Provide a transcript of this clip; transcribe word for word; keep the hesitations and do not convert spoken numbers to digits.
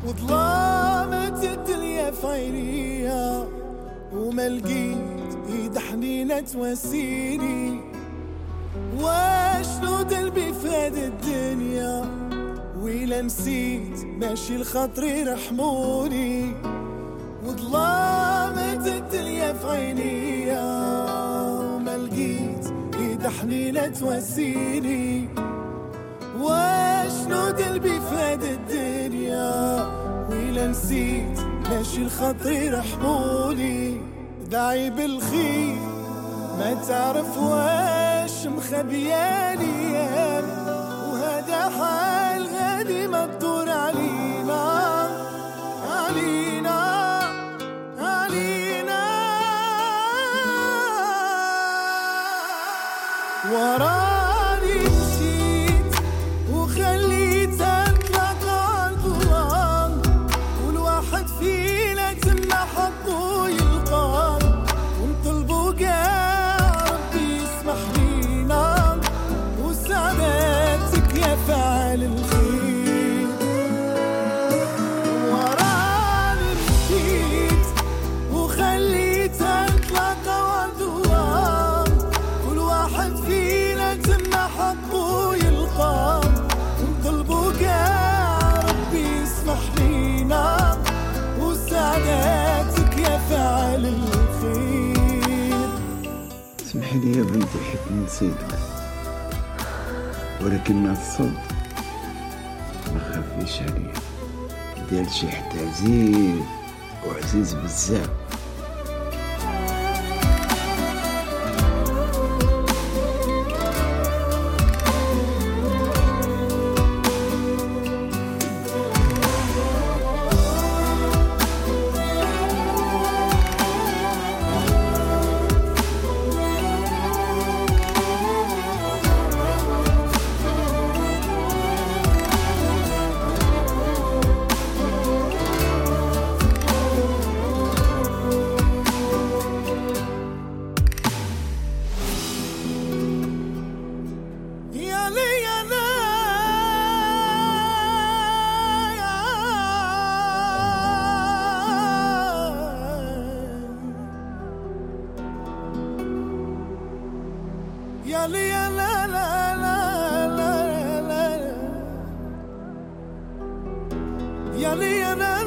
وظلامت الدنيا في عينيا وما لقيت ايد حنينة تواسيني. واشنو دربي في هاد الدنيا ويلا نسيت ماشي الخطري رحموني. وظلامت الدنيا في عينيا وما لقيت ايد حنينة تواسيني. واشنو دربي في هاد الدنيا ويلا نسيت ماشي الخطري رحموني. داعي بالخير ما تعرف واش مخبيالي وهذا حال غادي ما تدور علينا علينا علينا. وراني مشيت وخليتها تلاقى الظلام والواحد فينا تما حطو يلقى ونطلبو كاع ربي يسمح لينا وسعادتك يا فاعل الخير. وراني مشيت وخليتها تلاقى الظلام كل واحد فينا تما حطو يلقى ونطلبو كاع ربي يسمح لينا وسعادتك يا فاعل الخير. اسمحي لي يا بنتي حيت نسيتك، ولكن الصوت ما خافيش عليا ديال شي حد عزيز وعزيز بزاف. يا لي يا لا لا لا لا لا يا لي يا لا